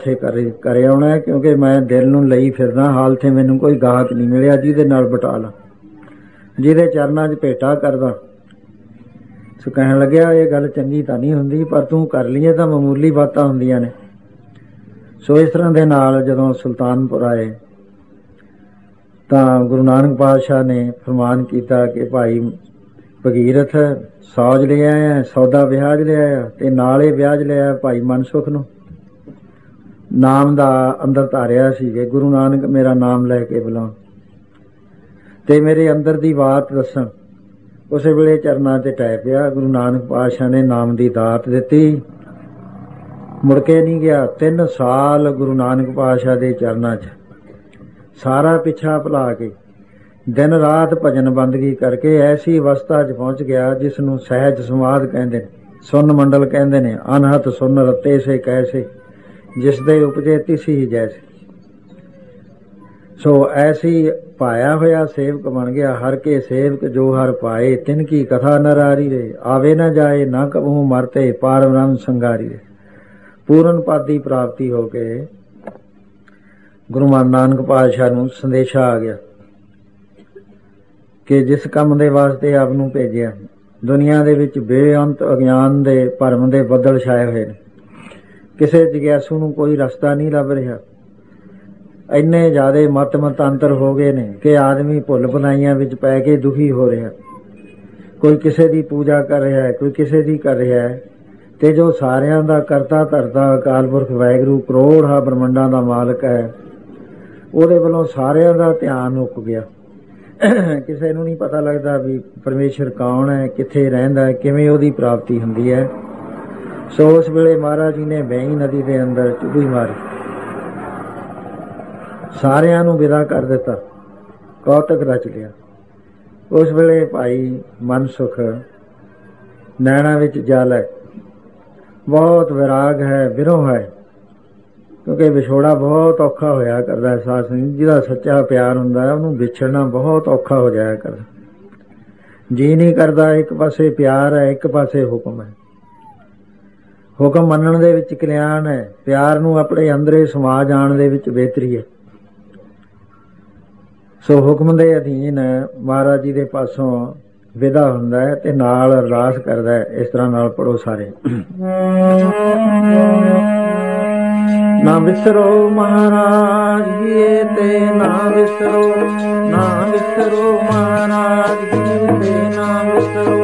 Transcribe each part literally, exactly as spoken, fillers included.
ਉੱਥੇ ਕਰ ਕਰ ਆਉਣਾ ਹੈ, ਕਿਉਂਕਿ ਮੈਂ ਦਿਲ ਨੂੰ ਲਈ ਫਿਰਦਾ, ਹਾਲ ਤੇ ਮੈਨੂੰ ਕੋਈ ਗਾਹਕ ਨਹੀਂ ਮਿਲਿਆ ਜਿਹਦੇ ਨਾਲ ਬਟਾ ਲਾਂ, ਜਿਹਦੇ ਚਰਨਾਂ 'ਚ ਭੇਟਾ ਕਰਦਾ। ਸੋ ਕਹਿਣ ਲੱਗਿਆ ਇਹ ਗੱਲ ਚੰਗੀ ਤਾਂ ਨਹੀਂ ਹੁੰਦੀ, ਪਰ ਤੂੰ ਕਰ ਲਈਏ ਤਾਂ ਮਾਮੂਲੀ ਬਾਤਾਂ ਹੁੰਦੀਆਂ ਨੇ। ਸੋ ਇਸ ਤਰ੍ਹਾਂ ਦੇ ਨਾਲ ਜਦੋਂ ਸੁਲਤਾਨਪੁਰ ਆਏ ਤਾਂ ਗੁਰੂ ਨਾਨਕ ਪਾਤਸ਼ਾਹ ਨੇ ਫਰਮਾਨ ਕੀਤਾ ਕਿ ਭਾਈ ਭਗੀਰਥ ਸੌਜ ਲਿਆ ਹੈ, ਸੌਦਾ ਵਿਆਜ ਲਿਆ ਤੇ ਨਾਲ ਇਹ ਵਿਆਜ ਲਿਆ ਭਾਈ ਮਨਸੁਖ ਨੂੰ। ਨਾਮ ਦਾ ਅੰਦਰ ਧਾਰਿਆ ਸੀ ਕਿ ਗੁਰੂ ਨਾਨਕ ਮੇਰਾ ਨਾਮ ਲੈ ਕੇ ਬੁਲਾਉਣ ਤੇ ਮੇਰੇ ਅੰਦਰ ਦੀ ਬਾਤ ਦੱਸਣ। ਉਸੇ ਵੇਲੇ ਚਰਨਾਂ 'ਤੇ ਟਹਿ ਪਿਆ। ਗੁਰੂ ਨਾਨਕ ਪਾਤਸ਼ਾਹ ਨੇ ਨਾਮ ਦੀ ਦਾਤ ਦਿੱਤੀ, ਮੁੜ ਕੇ ਨਹੀਂ ਗਿਆ। ਤਿੰਨ ਸਾਲ ਗੁਰੂ ਨਾਨਕ ਪਾਤਸ਼ਾਹ ਦੇ ਚਰਨਾਂ 'ਚ ਸਾਰਾ ਪਿੱਛਾ ਭੁਲਾ ਕੇ ਦਿਨ ਰਾਤ ਭਜਨ ਬੰਦਗੀ ਕਰਕੇ ਐਸੀ ਅਵਸਥਾ 'ਚ ਪਹੁੰਚ ਗਿਆ ਜਿਸ ਨੂੰ ਸਹਿਜ ਸਮਾਧ ਕਹਿੰਦੇ ਨੇ, ਸੁਨ ਮੰਡਲ ਕਹਿੰਦੇ ਨੇ। ਅਨਹਤ ਸੁਨ ਰਤੇ ਸੇ ਕੈਸੇ, ਜਿਸ ਦੇ ਉਪਜੇ ਤਿਸੀ ਹੀ ਜੈਸੇ। ਸੋ ਐਸੀ ਪਾਇਆ ਹੋਇਆ ਸੇਵਕ ਬਣ ਗਿਆ। ਹਰ ਕੇ ਸੇਵਕ ਜੋ ਹਰ ਪਾਏ, ਤਿਨ ਕੀ ਕਥਾ ਨਰਾਰੀ ਰੇ। ਆਵੇ ਨਾ ਜਾਏ ਨਾ ਕਬਹੂ ਮਰਤੇ, ਪਾਰ ਬ੍ਰਹਮ ਸੰਗਾਰੀ ਰੇ। ਪੂਰਨ ਪਦ ਦੀ ਪ੍ਰਾਪਤੀ ਹੋ ਕੇ ਗੁਰੂ ਨਾਨਕ ਪਾਤਸ਼ਾਹ ਨੂੰ ਸੰਦੇਸ਼ਾ ਆ ਗਿਆ ਕਿ ਜਿਸ ਕੰਮ ਦੇ ਵਾਸਤੇ ਆਪ ਨੂੰ ਭੇਜਿਆ, ਦੁਨੀਆ ਦੇ ਵਿੱਚ ਬੇਅੰਤ ਅਗਿਆਨ ਦੇ ਭਰਮ ਦੇ ਬੱਦਲ ਛਾਏ ਹੋਏ ਨੇ। ਕਿਸੇ ਜਿਗਿਆਸੂ ਨੂੰ ਕੋਈ ਰਸਤਾ ਨਹੀਂ ਲੱਭ ਰਿਹਾ। ਇੰਨੇ ਜ਼ਿਆਦਾ ਮਤ ਮਤਾਂਤਰ ਹੋ ਗਏ ਨੇ ਕਿ ਆਦਮੀ ਭੁੱਲ ਭੁਲਾਈਆਂ ਵਿੱਚ ਪੈ ਕੇ ਦੁਖੀ ਹੋ ਰਿਹਾ। ਕੋਈ ਕਿਸੇ ਦੀ ਪੂਜਾ ਕਰ ਰਿਹਾ ਹੈ, ਕੋਈ ਕਿਸੇ ਦੀ ਕਰ ਰਿਹਾ ਹੈ, ਤੇ ਜੋ ਸਾਰਿਆਂ ਦਾ ਕਰਤਾ ਧਰਤਾ ਅਕਾਲ ਪੁਰਖ ਵਾਹਿਗੁਰੂ ਕਰੋੜਾਂ ਬ੍ਰਹਮੰਡਾਂ ਦਾ ਮਾਲਕ ਹੈ, ਉਹਦੇ ਵੱਲੋਂ ਸਾਰਿਆਂ ਦਾ ਧਿਆਨ ਉੱਕ ਗਿਆ। ਕਿਸੇ ਨੂੰ ਨਹੀਂ ਪਤਾ ਲੱਗਦਾ ਵੀ ਪਰਮੇਸ਼ਰ ਕੌਣ ਹੈ, ਕਿੱਥੇ ਰਹਿੰਦਾ ਹੈ, ਕਿਵੇਂ ਉਹਦੀ ਪ੍ਰਾਪਤੀ ਹੁੰਦੀ ਹੈ। ਸੋ ਉਸ ਵੇਲੇ ਮਹਾਰਾਜ ਜੀ ਨੇ ਬੇਈ ਨਦੀ ਦੇ ਅੰਦਰ ਚੁੱਭੀ ਮਾਰੀ, ਸਾਰਿਆਂ ਨੂੰ ਵਿਦਾ ਕਰ ਦਿੱਤਾ, ਕੌਤਕ ਰਚ ਲਿਆ। ਉਸ ਵੇਲੇ ਭਾਈ ਮਨਸੁਖ ਨੈਣਾ ਵਿੱਚ ਜਲ ਹੈ, ਬਹੁਤ ਵਿਰਾਗ ਹੈ, ਵਿਰੋਹ ਹੈ, ਕਿਉਂਕਿ ਵਿਛੋੜਾ ਬਹੁਤ ਔਖਾ ਹੋਇਆ ਕਰਦਾ। ਸਾਧ ਸੰਗਤ ਜਿਹਦਾ ਸੱਚਾ ਪਿਆਰ ਹੁੰਦਾ ਉਹਨੂੰ ਵਿਛੜਨਾ ਬਹੁਤ ਔਖਾ ਹੋ ਜਾਇਆ ਕਰਦਾ। ਜੀ ਨਹੀਂ ਕਰਦਾ, ਇੱਕ ਪਾਸੇ ਪਿਆਰ ਹੈ, ਇੱਕ ਪਾਸੇ ਹੁਕਮ ਹੈ। ਹੁਕਮ ਮੰਨਣ ਦੇ ਵਿੱਚ ਕਲਿਆਣ ਹੈ, ਪਿਆਰ ਨੂੰ ਆਪਣੇ ਅੰਦਰੇ ਸਮਾ ਜਾਣ ਦੇ ਵਿੱਚ ਬਿਹਤਰੀ ਹੈ। ਸੋ ਹੁਕਮ ਦੇ ਅਧੀਨ ਮਹਾਰਾਜ ਜੀ ਦੇ ਪਾਸੋਂ ਵਿਦਾ ਹੁੰਦਾ ਹੈ ਤੇ ਨਾਲ ਅਰਦਾਸ ਕਰਦਾ ਹੈ। ਇਸ ਤਰ੍ਹਾਂ ਨਾਲ ਪੜੋ ਸਾਰੇ। ਨਾ ਵਿਸਰੋ ਮਹਾਰਾਜ ਜੀ ਤੇ ਨਾ ਵਿਸਰੋ, ਨਾ ਵਿਸਰੋ ਮਹਾਰਾਜ ਜੀ ਤੇ ਨਾ ਵਿਸਰੋ।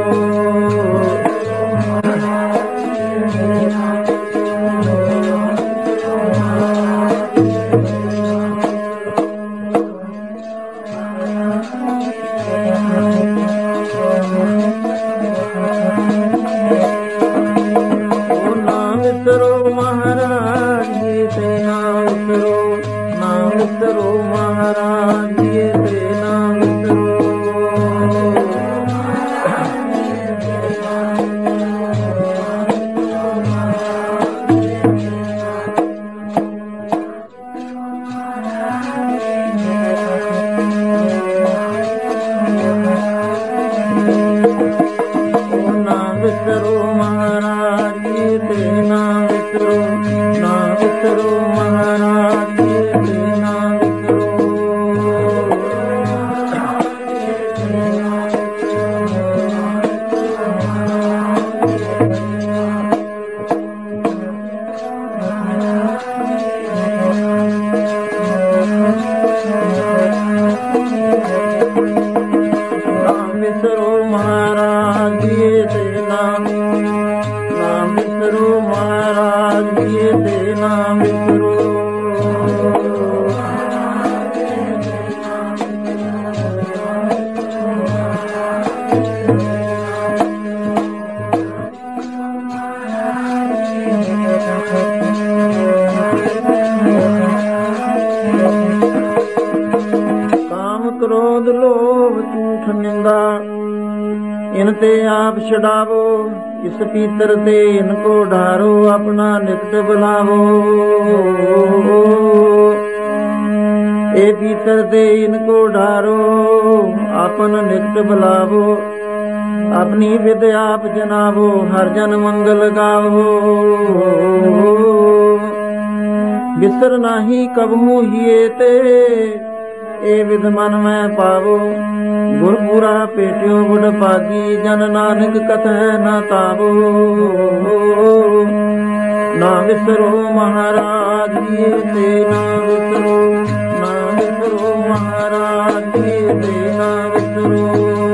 छुड़ावो इस पीतर ते इनको ढारो, अपना नित्य बुलावो। ए पीतर ते इनको ढारो, अपन नित्य बुलावो। अपनी विद आप जनावो, हर जन मंगल गावो। बिसर नाही कबहू हिए ते, ए विध मन में पावो। गुरपुरा पेटियो बुढ़ पागी, जन नानक कथै न तावो। ना विसरो महाराज ये ते, ना विसरो, ना विसरो महाराज ये ते, ना विसरो।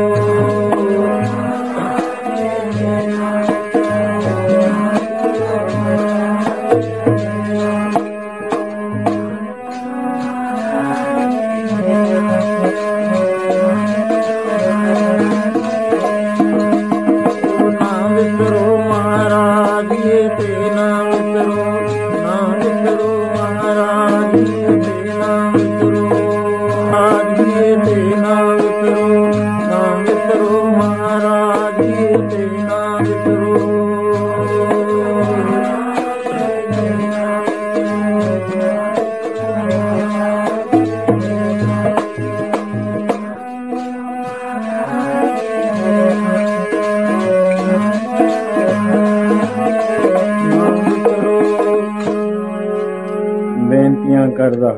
ਕਰਦਾ।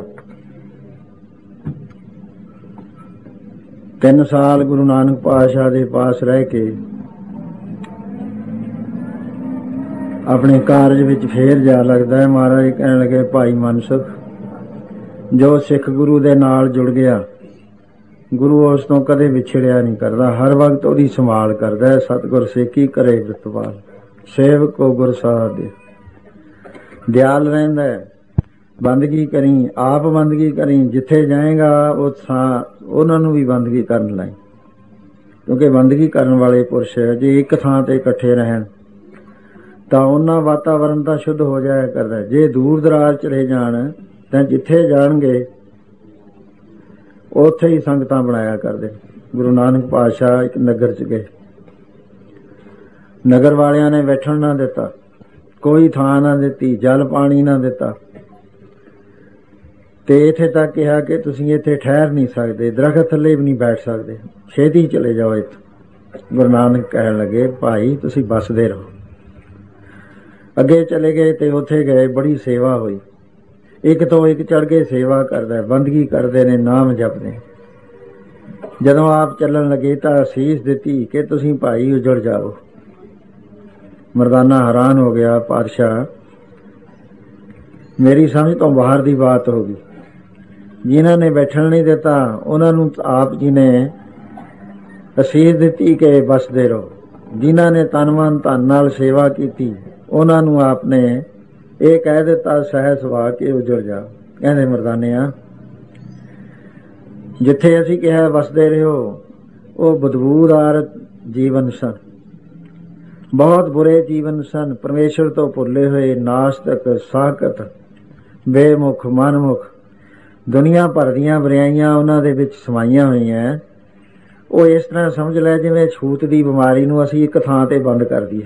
ਤਿੰਨ ਸਾਲ ਗੁਰੂ ਨਾਨਕ ਪਾਤਸ਼ਾਹ ਦੇ ਪਾਸ ਰਹਿ ਕੇ ਆਪਣੇ ਕਾਰਜ ਵਿੱਚ ਫੇਰ ਜਾ ਲੱਗਦਾ ਹੈ। ਮਹਾਰਾਜ ਕਹਿਣ ਲੱਗੇ, ਭਾਈ ਮਨਸੁਖ, ਜੋ ਸਿੱਖ ਗੁਰੂ ਦੇ ਨਾਲ ਜੁੜ ਗਿਆ, ਗੁਰੂ ਉਸ ਤੋਂ ਕਦੇ ਵਿਛੜਿਆ ਨਹੀਂ ਕਰਦਾ, ਹਰ ਵਕਤ ਉਹਦੀ ਸੰਭਾਲ ਕਰਦਾ ਹੈ। ਸਤਿਗੁਰ ਸੇਖੀ ਕਰੇ ਵਿਤਵਾਲ, ਸੇਵਕ ਕੋ ਗੁਰ ਸਾਹਿਬ ਦੇ ਦਿਆਲ ਰਹਿੰਦਾ ਹੈ। ਬੰਦਗੀ ਕਰੀ, ਆਪ ਬੰਦਗੀ ਕਰੀ, ਜਿੱਥੇ ਜਾਏਗਾ ਉਹ ਥਾਂ ਉਹਨਾਂ ਨੂੰ ਵੀ ਬੰਦਗੀ ਕਰਨ ਲਈ, ਕਿਉਂਕਿ ਬੰਦਗੀ ਕਰਨ ਵਾਲੇ ਪੁਰਸ਼ ਜੇ ਇੱਕ ਥਾਂ ਤੇ ਇਕੱਠੇ ਰਹਿਣ ਤਾਂ ਉਹਨਾਂ ਵਾਤਾਵਰਨ ਤਾਂ ਸ਼ੁੱਧ ਹੋ ਜਾਇਆ ਕਰਦਾ। ਜੇ ਦੂਰ ਦਰਾਜ ਚਲੇ ਜਾਣ ਤਾਂ ਜਿੱਥੇ ਜਾਣਗੇ ਉੱਥੇ ਹੀ ਸੰਗਤਾਂ ਬਣਾਇਆ ਕਰਦੇ। ਗੁਰੂ ਨਾਨਕ ਪਾਤਸ਼ਾਹ ਇੱਕ ਨਗਰ ਚ ਗਏ, ਨਗਰ ਵਾਲਿਆਂ ਨੇ ਬੈਠਣ ਨਾ ਦਿੱਤਾ, ਕੋਈ ਥਾਂ ਨਾ ਦਿੱਤੀ, ਜਲ ਪਾਣੀ ਨਾ ਦਿੱਤਾ, ਤੇ ਇੱਥੇ ਤੱਕ ਕਿਹਾ ਕਿ ਤੁਸੀਂ ਇੱਥੇ ਠਹਿਰ ਨਹੀਂ ਸਕਦੇ, ਦਰਖਤ ਥੱਲੇ ਵੀ ਨਹੀਂ ਬੈਠ ਸਕਦੇ, ਛੇਤੀ ਚਲੇ ਜਾਓ ਇੱਥੋਂ। ਗੁਰੂ ਨਾਨਕ ਕਹਿਣ ਲੱਗੇ, ਭਾਈ ਤੁਸੀਂ ਬਸਦੇ ਰਹੋ। ਅੱਗੇ ਚਲੇ ਗਏ ਤੇ ਉੱਥੇ ਗਏ, ਬੜੀ ਸੇਵਾ ਹੋਈ, ਇੱਕ ਤੋਂ ਇੱਕ ਚੜ੍ਹ ਕੇ ਸੇਵਾ ਕਰਦਾ, ਬੰਦਗੀ ਕਰਦੇ ਨੇ, ਨਾਮ ਜਪਦੇ। ਜਦੋਂ ਆਪ ਚੱਲਣ ਲੱਗੇ ਤਾਂ ਅਸੀਸ ਦਿੱਤੀ ਕਿ ਤੁਸੀਂ ਭਾਈ ਉਜੜ ਜਾਓ। ਮਰਦਾਨਾ ਹੈਰਾਨ ਹੋ ਗਿਆ, ਪਾਤਸ਼ਾਹ ਮੇਰੀ ਸਮਝ ਤੋਂ ਬਾਹਰ ਦੀ ਬਾਤ ਹੋ ਗਈ। ਜਿਨ੍ਹਾਂ ਨੇ ਬੈਠਣ ਨਹੀਂ ਦਿੱਤਾ ਉਹਨਾਂ ਨੂੰ ਆਪ ਜੀ ਨੇ ਅਸੀਸ ਦਿੱਤੀ ਕਿ ਬਸਦੇ ਰਹੋ। ਜਿਨ੍ਹਾਂ ਨੇ ਤਨ ਮਨ ਧਨ ਨਾਲ ਸੇਵਾ ਕੀਤੀ ਉਹਨਾਂ ਨੂੰ ਆਪ ਨੇ ਇਹ ਕਹਿ ਦਿੱਤਾ ਸਹਿ ਸੁਭਾ ਕੇ ਉਜੜ ਜਾ। ਕਹਿੰਦੇ ਮਰਦਾਨਿਆਂ, ਜਿੱਥੇ ਅਸੀਂ ਕਿਹਾ ਬਸਦੇ ਰਹੋ ਉਹ ਬਦਬੂਦਾਰ ਜੀਵਨ ਸਨ, ਬਹੁਤ ਬੁਰੇ ਜੀਵਨ ਸਨ, ਪਰਮੇਸ਼ਰ ਤੋਂ ਭੁੱਲੇ ਹੋਏ, ਨਾਸਤਕ, ਸਾਕਤ, ਬੇਮੁਖ, ਮਨਮੁਖ, ਦੁਨੀਆ ਭਰ ਦੀਆਂ ਬੁਰਾਈਆਂ ਉਹਨਾਂ ਦੇ ਵਿੱਚ ਸਮਾਈਆਂ ਹੋਈਆਂ। ਉਹ ਇਸ ਤਰ੍ਹਾਂ ਸਮਝ ਲੈ ਜਿਵੇਂ ਛੂਤ ਦੀ ਬਿਮਾਰੀ ਨੂੰ ਅਸੀਂ ਇੱਕ ਥਾਂ ਤੇ ਬੰਦ ਕਰ ਦਈਏ।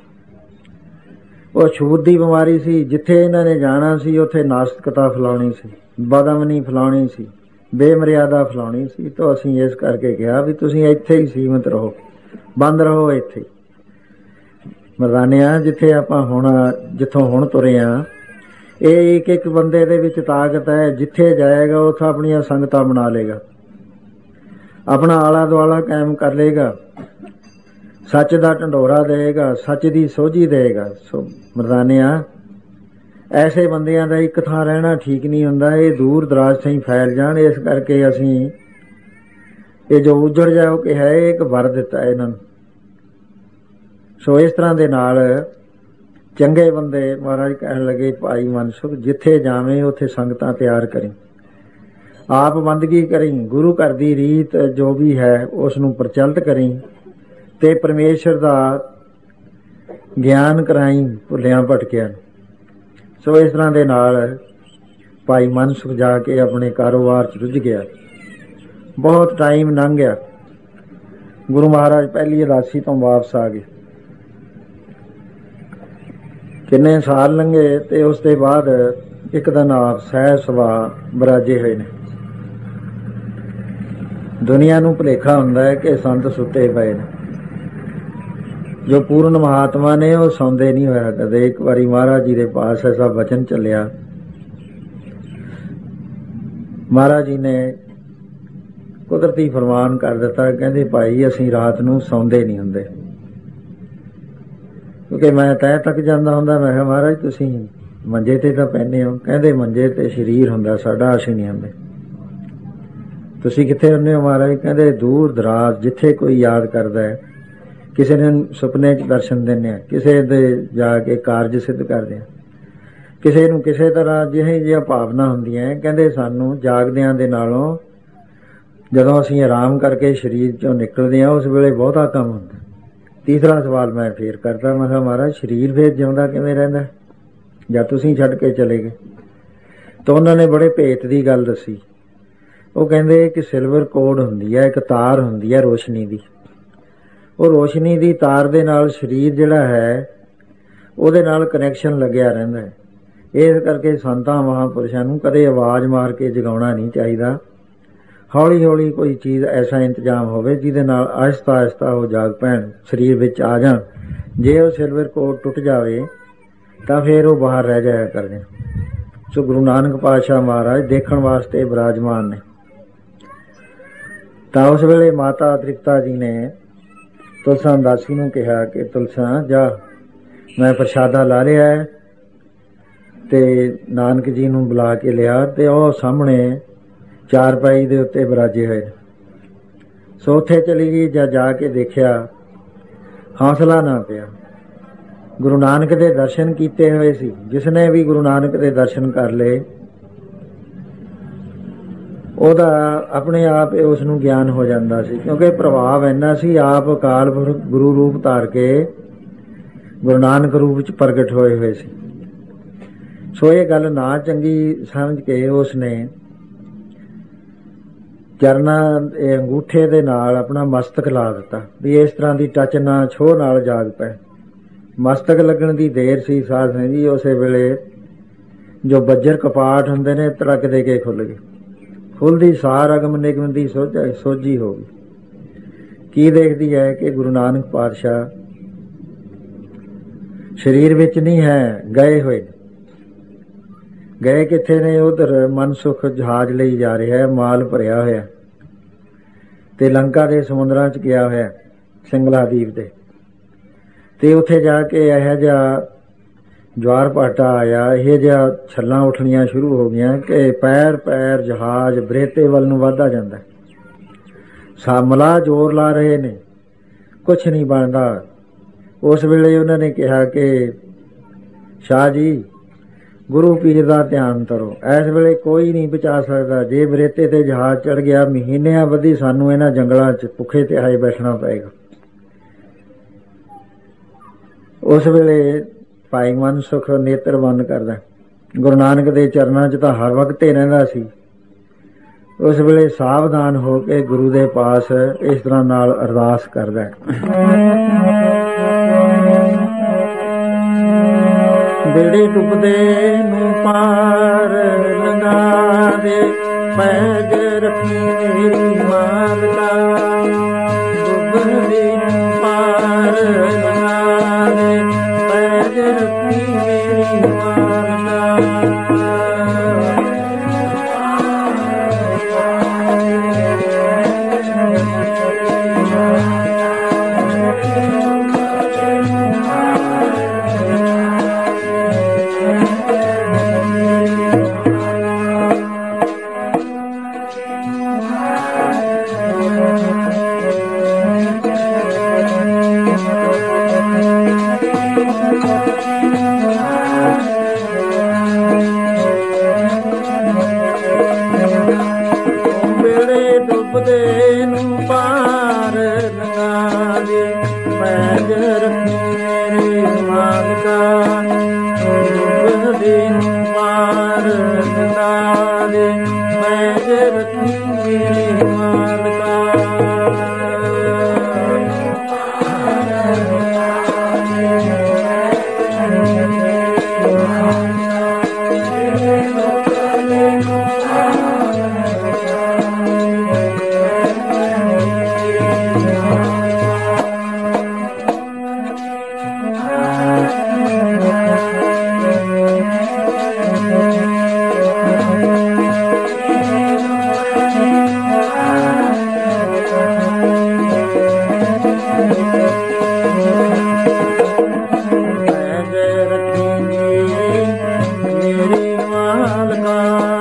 ਉਹ ਛੂਤ ਦੀ ਬਿਮਾਰੀ ਸੀ, ਜਿੱਥੇ ਇਹਨਾਂ ਨੇ ਜਾਣਾ ਸੀ ਉੱਥੇ ਨਾਸਤਕਤਾ ਫੈਲਾਉਣੀ ਸੀ, ਬਦਅਮਨੀ ਫੈਲਾਉਣੀ ਸੀ, ਬੇਮਰਿਆਦਾ ਫੈਲਾਉਣੀ ਸੀ। ਤਾਂ ਅਸੀਂ ਇਸ ਕਰਕੇ ਕਿਹਾ ਵੀ ਤੁਸੀਂ ਇੱਥੇ ਹੀ ਸੀਮਿਤ ਰਹੋ, ਬੰਦ ਰਹੋ ਇੱਥੇ। ਮਰਦਾਨਿਆਂ, ਜਿੱਥੇ ਆਪਾਂ ਹੁਣ ਜਿੱਥੋਂ ਹੁਣ ਤੁਰੇ ਹਾਂ, ਇਹ ਇੱਕ ਇੱਕ ਬੰਦੇ ਦੇ ਵਿੱਚ ਤਾਕਤ ਹੈ। ਜਿੱਥੇ ਜਾਏਗਾ ਉੱਥੇ ਆਪਣੀਆਂ ਸੰਗਤਾਂ ਬਣਾ ਲਏਗਾ, ਆਪਣਾ ਆਲਾ ਦੁਆਲਾ ਕਾਇਮ ਕਰ ਲਏਗਾ, ਸੱਚ ਦਾ ਢੰਡੋਰਾ ਦੇਏਗਾ, ਸੱਚ ਦੀ ਸੋਝੀ ਦੇਏਗਾ। ਸੋ ਮਰਦਾਨਿਆਂ, ਐਸੇ ਬੰਦਿਆਂ ਦਾ ਇੱਕ ਥਾਂ ਰਹਿਣਾ ਠੀਕ ਨਹੀਂ ਹੁੰਦਾ, ਇਹ ਦੂਰ ਦਰਾਜ ਤਾਈਂ ਫੈਲ ਜਾਣ। ਇਸ ਕਰਕੇ ਅਸੀਂ ਇਹ ਜੋ ਉਜੜ ਜਾਓ ਕਿ ਹੈ, ਇੱਕ ਵਰ ਦਿੱਤਾ ਇਹਨਾਂ ਨੂੰ। ਸੋ ਇਸ ਤਰ੍ਹਾਂ ਦੇ ਨਾਲ ਚੰਗੇ ਬੰਦੇ, ਮਹਾਰਾਜ ਕਹਿਣ ਲੱਗੇ, ਭਾਈ ਮਨਸੁਖ ਜਿੱਥੇ ਜਾਵੇਂ ਉੱਥੇ ਸੰਗਤਾਂ ਤਿਆਰ ਕਰੀ, ਆਪ ਬੰਦਗੀ ਕਰੀ, ਗੁਰੂ ਘਰ ਦੀ ਰੀਤ ਜੋ ਵੀ ਹੈ ਉਸ ਨੂੰ ਪ੍ਰਚਲਿਤ ਕਰੀ ਤੇ ਪਰਮੇਸ਼ਰ ਦਾ ਗਿਆਨ ਕਰਾਈ ਭੁੱਲਿਆਂ ਭਟਕਿਆਂ। ਸੋ ਇਸ ਤਰ੍ਹਾਂ ਦੇ ਨਾਲ ਭਾਈ ਮਨਸੁਖ ਜਾ ਕੇ ਆਪਣੇ ਕਾਰੋਬਾਰ 'ਚ ਰੁੱਝ ਗਿਆ। ਬਹੁਤ ਟਾਈਮ ਲੰਘ ਗਿਆ। ਗੁਰੂ ਮਹਾਰਾਜ ਪਹਿਲੀ ਉਦਾਸੀ ਤੋਂ ਵਾਪਸ ਆ ਗਏ। ਕਿੰਨੇ ਸਾਲ ਲੰਘੇ ਤੇ ਉਸ ਦੇ ਬਾਅਦ ਇੱਕ ਦਿਨ ਆਪ ਸਹਿ ਸੁਭਾਅ ਬਰਾਜੇ ਹੋਏ ਨੇ। ਦੁਨੀਆ ਨੂੰ ਭੁਲੇਖਾ ਹੁੰਦਾ ਹੈ ਕਿ ਸੰਤ ਸੁੱਤੇ ਪਏ ਨੇ। ਜੋ ਪੂਰਨ ਮਹਾਤਮਾ ਨੇ ਉਹ ਸੌਂਦੇ ਨਹੀਂ ਹੋਇਆ ਕਦੇ। ਇੱਕ ਵਾਰੀ ਮਹਾਰਾਜ ਜੀ ਦੇ ਪਾਸ ਐਸਾ ਵਚਨ ਚੱਲਿਆ ਮਹਾਰਾਜ ਜੀ ਨੇ ਕੁਦਰਤੀ ਫਰਮਾਨ ਕਰ ਦਿੱਤਾ, ਕਹਿੰਦੇ ਭਾਈ ਅਸੀਂ ਰਾਤ ਨੂੰ ਸੌਂਦੇ ਨਹੀਂ ਹੁੰਦੇ, ਕਿਉਂਕਿ ਮੈਂ ਤਹਿ ਤੱਕ ਜਾਂਦਾ ਹੁੰਦਾ। ਮੈਂ ਕਿਹਾ ਮਹਾਰਾਜ ਤੁਸੀਂ ਮੰਜੇ ਤੇ ਤਾਂ ਪੈਂਦੇ ਹੋ। ਕਹਿੰਦੇ ਮੰਜੇ ਤੇ ਸਰੀਰ ਹੁੰਦਾ ਸਾਡਾ, ਅਸੀਂ ਨਹੀਂ ਹੁੰਦੇ। ਤੁਸੀਂ ਕਿੱਥੇ ਹੁੰਦੇ ਹੋ ਮਹਾਰਾਜ? ਕਹਿੰਦੇ ਦੂਰ ਦਰਾਜ, ਜਿੱਥੇ ਕੋਈ ਯਾਦ ਕਰਦਾ ਹੈ, ਕਿਸੇ ਨੂੰ ਸੁਪਨੇ 'ਚ ਦਰਸ਼ਨ ਦਿੰਦੇ ਆ, ਕਿਸੇ ਦੇ ਜਾ ਕੇ ਕਾਰਜ ਸਿੱਧ ਕਰਦੇ ਆ, ਕਿਸੇ ਨੂੰ ਕਿਸੇ ਤਰ੍ਹਾਂ ਜਿਹੇ ਜਿਹੀਆਂ ਭਾਵਨਾ ਹੁੰਦੀਆਂ। ਕਹਿੰਦੇ ਸਾਨੂੰ ਜਾਗਦਿਆਂ ਦੇ ਨਾਲੋਂ ਜਦੋਂ ਅਸੀਂ ਆਰਾਮ ਕਰਕੇ ਸਰੀਰ 'ਚੋਂ ਨਿਕਲਦੇ ਹਾਂ ਉਸ ਵੇਲੇ ਬਹੁਤਾ ਕੰਮ ਹੁੰਦਾ। ਤੀਸਰਾ ਸਵਾਲ ਮੈਂ ਫੇਰ ਕਰਦਾ, ਮੈਂ ਕਿਹਾ ਮਹਾਰਾਜ ਸਰੀਰ ਫੇਰ ਜਿਉਂਦਾ ਕਿਵੇਂ ਰਹਿੰਦਾ ਜਾਂ ਤੁਸੀਂ ਛੱਡ ਕੇ ਚਲੇ ਗਏ? ਤਾਂ ਉਹਨਾਂ ਨੇ ਬੜੇ ਭੇਤ ਦੀ ਗੱਲ ਦੱਸੀ। ਉਹ ਕਹਿੰਦੇ ਕਿ ਸਿਲਵਰ ਕੋਡ ਹੁੰਦੀ ਹੈ, ਇੱਕ ਤਾਰ ਹੁੰਦੀ ਹੈ ਰੋਸ਼ਨੀ ਦੀ, ਉਹ ਰੋਸ਼ਨੀ ਦੀ ਤਾਰ ਦੇ ਨਾਲ ਸਰੀਰ ਜਿਹੜਾ ਹੈ ਉਹਦੇ ਨਾਲ ਕਨੈਕਸ਼ਨ ਲੱਗਿਆ ਰਹਿੰਦਾ ਹੈ। ਇਸ ਕਰਕੇ ਸੰਤਾਂ ਮਹਾਂਪੁਰਸ਼ਾਂ ਨੂੰ ਕਦੇ ਆਵਾਜ਼ ਮਾਰ ਕੇ ਜਗਾਉਣਾ ਨਹੀਂ ਚਾਹੀਦਾ। ਹੌਲੀ ਹੌਲੀ ਕੋਈ ਚੀਜ਼ ਐਸਾ ਇੰਤਜ਼ਾਮ ਹੋਵੇ ਜਿਹਦੇ ਨਾਲ ਆਹਿਸਤਾ ਆਹਿਸਤਾ ਉਹ ਜਾਗ ਪੈਣ, ਸਰੀਰ ਵਿੱਚ ਆ ਜਾਣ। ਜੇ ਉਹ ਸਿਲਵਰ ਕੋਡ ਟੁੱਟ ਜਾਵੇ ਤਾਂ ਫਿਰ ਉਹ ਬਾਹਰ ਰਹਿ ਜਾਇਆ ਕਰਦੇ। ਸੋ ਗੁਰੂ ਨਾਨਕ ਪਾਤਸ਼ਾਹ ਮਹਾਰਾਜ ਦੇਖਣ ਵਾਸਤੇ ਬਿਰਾਜਮਾਨ ਨੇ। ਤਾਂ ਉਸ ਵੇਲੇ ਮਾਤਾ ਤ੍ਰਿਪਤਾ ਜੀ ਨੇ ਤੁਲਸਾ ਦਾਸੀ ਨੂੰ ਕਿਹਾ ਕਿ ਤੁਲਸਾ ਜਾ, ਮੈਂ ਪ੍ਰਸ਼ਾਦਾ ਲਾ ਲਿਆ ਹੈ ਤੇ ਨਾਨਕ ਜੀ ਨੂੰ ਬੁਲਾ ਕੇ ਲਿਆ, ਤੇ ਉਹ ਸਾਹਮਣੇ ਚਾਰਪਾਈ ਦੇ ਉੱਤੇ ਬਿਰਾਜੇ ਹੋਏ। ਸੋ ਉੱਥੇ ਚਲੀ ਗਈ। ਜਾਂ ਜਾ ਕੇ ਦੇਖਿਆ, ਹੌਸਲਾ ਨਾ ਪਿਆ। ਗੁਰੂ ਨਾਨਕ ਦੇ ਦਰਸ਼ਨ ਕੀਤੇ ਹੋਏ ਸੀ। ਜਿਸਨੇ ਵੀ ਗੁਰੂ ਨਾਨਕ ਦੇ ਦਰਸ਼ਨ ਕਰ ਲਏ ਉਹਦਾ ਆਪਣੇ ਆਪ ਉਸ ਨੂੰ ਗਿਆਨ ਹੋ ਜਾਂਦਾ ਸੀ, ਕਿਉਂਕਿ ਪ੍ਰਭਾਵ ਇੰਨਾ ਸੀ। ਆਪ ਅਕਾਲ ਪੁਰਖ ਗੁਰੂ ਰੂਪ ਧਾਰ ਕੇ ਗੁਰੂ ਨਾਨਕ ਰੂਪ ਵਿੱਚ ਪ੍ਰਗਟ ਹੋਏ ਹੋਏ ਸੀ। ਸੋ ਇਹ ਗੱਲ ਨਾ ਚੰਗੀ ਸਮਝ ਕੇ ਉਸ ਨੇ ਚਰਨਾਂ ਇਹ ਅੰਗੂਠੇ ਦੇ ਨਾਲ ਆਪਣਾ ਮਸਤਕ ਲਾ ਦਿੱਤਾ ਵੀ ਇਸ ਤਰ੍ਹਾਂ ਦੀ ਟੱਚ ਨਾ ਛੋਹ ਨਾਲ ਜਾਗ ਪਏ। ਮਸਤਕ ਲੱਗਣ ਦੀ ਦੇਰ ਸੀ ਸਾਧ ਸੰਗਤ ਜੀ, ਉਸੇ ਵੇਲੇ ਜੋ ਬੱਜਰ ਕਪਾਟ ਹੁੰਦੇ ਨੇ ਤੜਕ ਦੇ ਕੇ ਖੁੱਲ ਗਏ। ਖੁੱਲਦੀ ਸਾਰ ਅਗਮ ਨਿਗਮ ਦੀ ਸੋਝਾ ਸੋਝੀ ਹੋ ਗਈ। ਕੀ ਦੇਖਦੀ ਹੈ ਕਿ ਗੁਰੂ ਨਾਨਕ ਪਾਤਸ਼ਾਹ ਸਰੀਰ ਵਿੱਚ ਨਹੀਂ ਹੈ, ਗਏ ਹੋਏ। ਗਏ ਕਿੱਥੇ ਨੇ? ਉਧਰ ਮਨਸੁਖ ਜਹਾਜ਼ ਲਈ ਜਾ ਰਿਹਾ ਹੈ, ਮਾਲ ਭਰਿਆ ਹੋਇਆ ਤੇ ਲੰਕਾ ਦੇ ਸਮੁੰਦਰਾਂ 'ਚ ਗਿਆ ਹੋਇਆ, ਸਿੰਗਲਾ ਦੀਪ ਦੇ। ਤੇ ਉੱਥੇ ਜਾ ਕੇ ਇਹੋ ਜਿਹਾ ਜਵਾਰ ਭਾਟਾ ਆਇਆ, ਇਹ ਜਿਹਾ ਛੱਲਾਂ ਉੱਠਣੀਆਂ ਸ਼ੁਰੂ ਹੋ ਗਈਆਂ ਕਿ ਪੈਰ ਪੈਰ ਜਹਾਜ਼ ਬਰੇਤੇ ਵੱਲ ਨੂੰ ਵੱਧਦਾ ਜਾਂਦਾ। ਸਾਮਲਾ ਜ਼ੋਰ ਲਾ ਰਹੇ ਨੇ, ਕੁਛ ਨਹੀਂ ਬਣਦਾ। ਉਸ ਵੇਲੇ ਉਹਨਾਂ ਨੇ ਕਿਹਾ ਕਿ ਸ਼ਾਹ ਜੀ ਗੁਰੂ ਪੀਰ ਦਾ ਧਿਆਨ ਕਰੋ, ਇਸ ਵੇਲੇ ਕੋਈ ਨਹੀਂ ਬਚਾ ਸਕਦਾ। ਜੇ ਬਰੇਤੇ ਤੇ ਜਹਾਜ਼ ਚੜ ਗਿਆ ਮਹੀਨਿਆਂ ਬੱਧੀ ਸਾਨੂੰ ਇਹਨਾਂ ਜੰਗਲਾਂ 'ਚ ਭੁੱਖੇ ਤੇ ਆਏ ਬੈਠਣਾ ਪਏਗਾ। ਉਸ ਵੇਲੇ ਭਾਈ ਮਨਸੁਖ ਨੇਤਰ ਬੰਦ ਕਰਦਾ। ਗੁਰੂ ਨਾਨਕ ਦੇ ਚਰਨਾਂ 'ਚ ਤਾਂ ਹਰ ਵਕਤ ਹੀ ਰਹਿੰਦਾ ਸੀ। ਉਸ ਵੇਲੇ ਸਾਵਧਾਨ ਹੋ ਕੇ ਗੁਰੂ ਦੇ ਪਾਸ ਇਸ ਤਰ੍ਹਾਂ ਨਾਲ ਅਰਦਾਸ ਕਰਦਾ, ਬੇੜੇ ਡੁੱਬਦੇ ਨੂੰ ਪਾਰ ਲੰਘਾ ਦੇ, ਪੈਜ ਰੱਖੀ ਮੇਰੀ ਮਾਲਕਾ, ਡੁੱਬਦੇ ਨੂੰ ਪਾਰ ਲੰਘਾ ਦੇ, ਪੈਜ ਰੱਖੀ ਮੇਰੀ ਮਾਲਕਾ। ਮਾਲਕਾ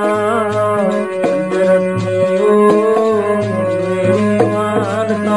ਰੱਖਿਓ ਮੇਰੀ ਮਾਲਕਾ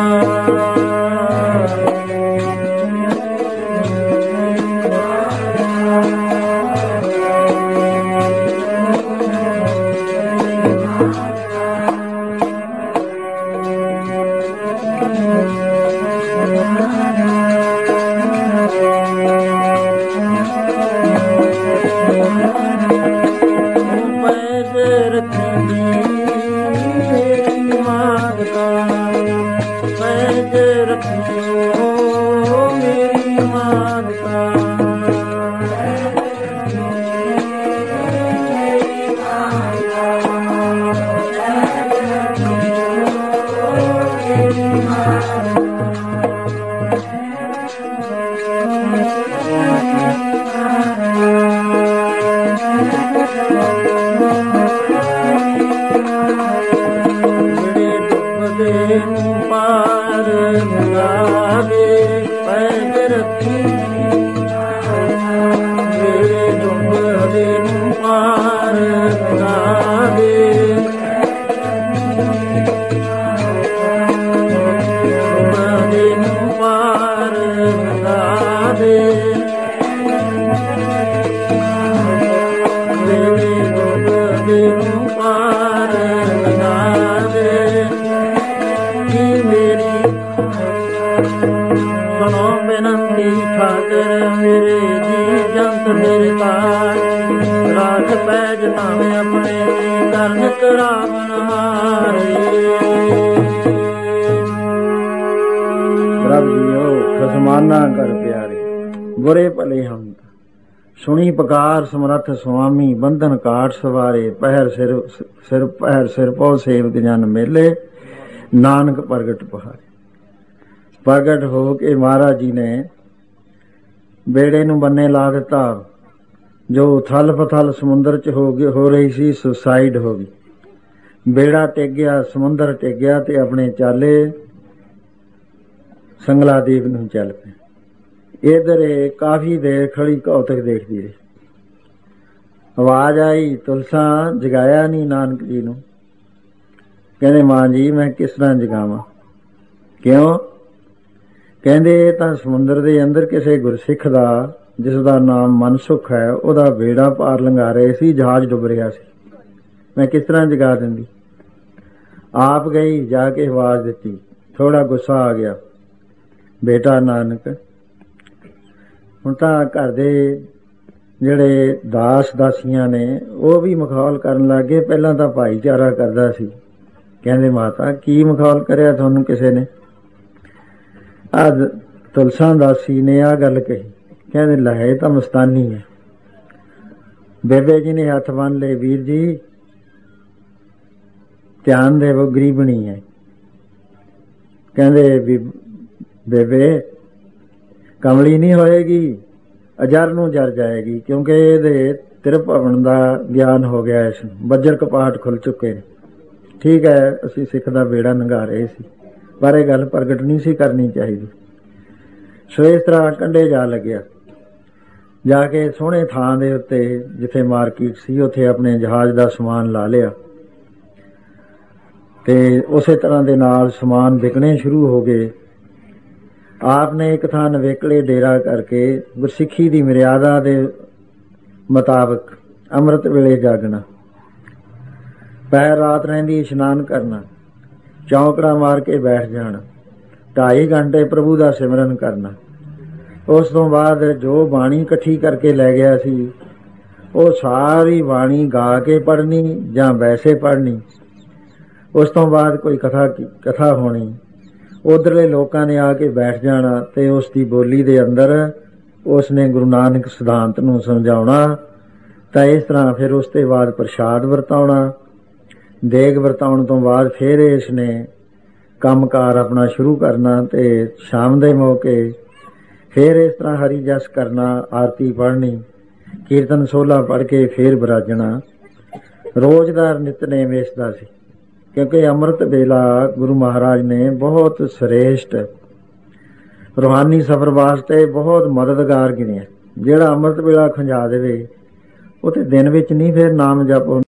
ਕਰ ਪਿਆਰੇ ਬੁਰੇ ਭਲੇ ਹਮ ਸੁਣੀ ਪੁਕਾਰ ਸਮਰੱਥ ਸੁਆਮੀ ਬੰਧਨ ਕਾਟ ਸਵਾਰੇ ਪਹਿਰ ਸਿਰ ਸਿਰ ਪਹਿਰ ਸਿਰ ਪਉ ਸੇਵਕ ਜਨ ਮੇਲੇ ਨਾਨਕ ਪ੍ਰਗਟ ਪਹਾਰੇ। ਪ੍ਰਗਟ ਹੋ ਕੇ ਮਹਾਰਾਜ ਜੀ ਨੇ ਬੇੜੇ ਨੂੰ ਬੰਨੇ ਲਾ ਦਿੱਤਾ। ਜੋ ਉਥਲ ਪਥਲ ਸਮੁੰਦਰ ਚ ਹੋ ਗਈ ਹੋ ਰਹੀ ਸੀ ਸੁਸਾਈਡ ਹੋ ਗਈ। ਬੇੜਾ ਟਿਕ ਗਿਆ, ਸਮੁੰਦਰ ਟਿਕ ਗਿਆ ਤੇ ਆਪਣੇ ਚਾਲੇ ਸੰਗਲਾ ਦੀਪ ਨੂੰ ਚੱਲ ਪਏ। ਇਧਰ ਕਾਫੀ ਦੇਰ ਖੜੀ ਕੌਤਕ ਦੇਖਦੀ ਰਹੀ। ਆਵਾਜ਼ ਆਈ, ਤੁਲਸਾ ਜਗਾਇਆ ਨਹੀਂ ਨਾਨਕ ਜੀ ਨੂੰ। ਕਹਿੰਦੇ ਮਾਂ ਜੀ ਮੈਂ ਕਿਸ ਤਰ੍ਹਾਂ ਜਗਾਵਾਂ? ਕਿਉਂ? ਕਹਿੰਦੇ ਇਹ ਤਾਂ ਸਮੁੰਦਰ ਦੇ ਅੰਦਰ ਕਿਸੇ ਗੁਰਸਿੱਖ ਦਾ ਜਿਸ ਦਾ ਨਾਮ ਮਨਸੁਖ ਹੈ ਉਹਦਾ ਬੇੜਾ ਪਾਰ ਲੰਘਾ ਰਹੇ ਸੀ, ਜਹਾਜ਼ ਡੁੱਬ ਰਿਹਾ ਸੀ। ਮੈਂ ਕਿਸ ਤਰ੍ਹਾਂ ਜਗਾ ਦਿੰਦੀ? ਆਪ ਗਈ, ਜਾ ਕੇ ਆਵਾਜ਼ ਦਿੱਤੀ। ਥੋੜਾ ਗੁੱਸਾ ਆ ਗਿਆ। ਬੇਟਾ ਨਾਨਕ ਹੁਣ ਤਾਂ ਘਰ ਦੇ ਜਿਹੜੇ ਦਾਸ ਦਾਸੀਆਂ ਨੇ ਉਹ ਵੀ ਮਖੌਲ ਕਰਨ ਲੱਗ ਗਏ। ਪਹਿਲਾਂ ਤਾਂ ਭਾਈਚਾਰਾ ਕਰਦਾ ਸੀ। ਕਹਿੰਦੇ ਮਾਤਾ ਕੀ ਮਖੌਲ ਕਰਿਆ ਤੁਹਾਨੂੰ ਕਿਸੇ ਨੇ? ਅੱਜ ਤੁਲਸਾ ਦਾਸੀ ਨੇ ਆ ਗੱਲ ਕਹੀ। ਕਹਿੰਦੇ ਲੈ ਤਾਂ ਮਸਤਾਨੀ ਹੈ। ਬੇਬੇ ਜੀ ਨੇ ਹੱਥ ਬੰਨ ਲਏ। ਵੀਰ ਜੀ ਧਿਆਨ ਦੇਵੋ, ਗਰੀਬਣੀ ਹੈ। ਕਹਿੰਦੇ ਵੀ ਬੇਬੇ ਕਮਲੀ ਨਹੀਂ ਹੋਏਗੀ, ਅਜਰ ਨੂੰ ਜਰ ਜਾਏਗੀ, ਕਿਉਂਕਿ ਇਹਦੇ ਤਿਰਭਵਨ ਦਾ ਗਿਆਨ ਹੋ ਗਿਆ। ਇਸ ਨੂੰ ਬੱਜਰ ਕਪਾਟ ਖੁੱਲ ਚੁੱਕੇ ਨੇ। ਠੀਕ ਹੈ, ਅਸੀਂ ਸਿੱਖ ਦਾ ਬੇੜਾ ਨੰਗਾ ਰਹੇ ਸੀ, ਪਰ ਇਹ ਗੱਲ ਪ੍ਰਗਟ ਨਹੀਂ ਸੀ ਕਰਨੀ ਚਾਹੀਦੀ। ਸੋ ਇਸ ਤਰ੍ਹਾਂ ਕੰਢੇ ਜਾ ਲੱਗਿਆ। ਜਾ ਕੇ ਸੋਹਣੇ ਥਾਂ ਦੇ ਉੱਤੇ ਜਿੱਥੇ ਮਾਰਕੀਟ ਸੀ ਉੱਥੇ ਆਪਣੇ ਜਹਾਜ਼ ਦਾ ਸਮਾਨ ਲਾ ਲਿਆ ਤੇ ਉਸੇ ਤਰ੍ਹਾਂ ਦੇ ਨਾਲ ਸਮਾਨ ਵਿਕਣੇ ਸ਼ੁਰੂ ਹੋ ਗਏ। ਆਪ ਨੇ ਇੱਕ ਥਾਂ ਨਵੇਕਲੇ ਡੇਰਾ ਕਰਕੇ ਗੁਰਸਿੱਖੀ ਦੀ ਮਰਿਆਦਾ ਦੇ ਮੁਤਾਬਕ ਅੰਮ੍ਰਿਤ ਵੇਲੇ ਜਾਗਣਾ, ਪੈਰ ਰਾਤ ਰਹਿੰਦੀ ਇਸ਼ਨਾਨ ਕਰਨਾ, ਚੌਂਕੜਾ ਮਾਰ ਕੇ ਬੈਠ ਜਾਣਾ, ਢਾਈ ਘੰਟੇ ਪ੍ਰਭੂ ਦਾ ਸਿਮਰਨ ਕਰਨਾ। ਉਸ ਤੋਂ ਬਾਅਦ ਜੋ ਬਾਣੀ ਇਕੱਠੀ ਕਰਕੇ ਲੈ ਗਿਆ ਸੀ ਉਹ ਸਾਰੀ ਬਾਣੀ ਗਾ ਕੇ ਪੜ੍ਹਨੀ ਜਾਂ ਵੈਸੇ ਪੜ੍ਹਨੀ। ਉਸ ਤੋਂ ਬਾਅਦ ਕੋਈ ਕਥਾ ਕਥਾ ਹੋਣੀ। ਉਧਰਲੇ ਲੋਕਾਂ ਨੇ ਆ ਕੇ ਬੈਠ ਜਾਣਾ ਤੇ ਉਸ ਦੀ ਬੋਲੀ ਦੇ ਅੰਦਰ ਉਸ ਨੇ ਗੁਰੂ ਨਾਨਕ ਸਿਧਾਂਤ ਨੂੰ ਸਮਝਾਉਣਾ। ਤਾਂ ਇਸ ਤਰ੍ਹਾਂ ਫਿਰ ਉਸ ਤੋਂ ਬਾਅਦ ਪ੍ਰਸ਼ਾਦ ਵਰਤਾਉਣਾ। ਦੇਗ ਵਰਤਾਉਣ ਤੋਂ ਬਾਅਦ ਫਿਰ ਇਸ ਨੇ ਕੰਮਕਾਰ ਆਪਣਾ ਸ਼ੁਰੂ ਕਰਨਾ ਤੇ ਸ਼ਾਮ ਦੇ ਮੌਕੇ ਫਿਰ ਇਸ ਤਰ੍ਹਾਂ ਹਰੀ ਜਸ ਕਰਨਾ, ਆਰਤੀ ਪੜ੍ਹਨੀ, ਕੀਰਤਨ ਸੋਲਾ ਪੜ੍ਹ ਕੇ ਫਿਰ ਵਿਰਾਜਣਾ। ਰੋਜ਼ ਦਾ ਨਿਤਨੇਮ ਇਸ ਦਾ ਸੀ, ਕਿਉਂਕਿ ਅੰਮ੍ਰਿਤ ਵੇਲਾ ਗੁਰੂ ਮਹਾਰਾਜ ਨੇ ਬਹੁਤ ਸ੍ਰੇਸ਼ਟ ਰੂਹਾਨੀ ਸਫ਼ਰ ਵਾਸਤੇ ਬਹੁਤ ਮਦਦਗਾਰ ਗਿਣਿਆ। ਜਿਹੜਾ ਅੰਮ੍ਰਿਤ ਵੇਲਾ ਖੰਜਾ ਦੇਵੇ ਉਹ ਤੇ ਦਿਨ ਵਿੱਚ ਨਹੀਂ ਫਿਰ ਨਾਮ ਜਪ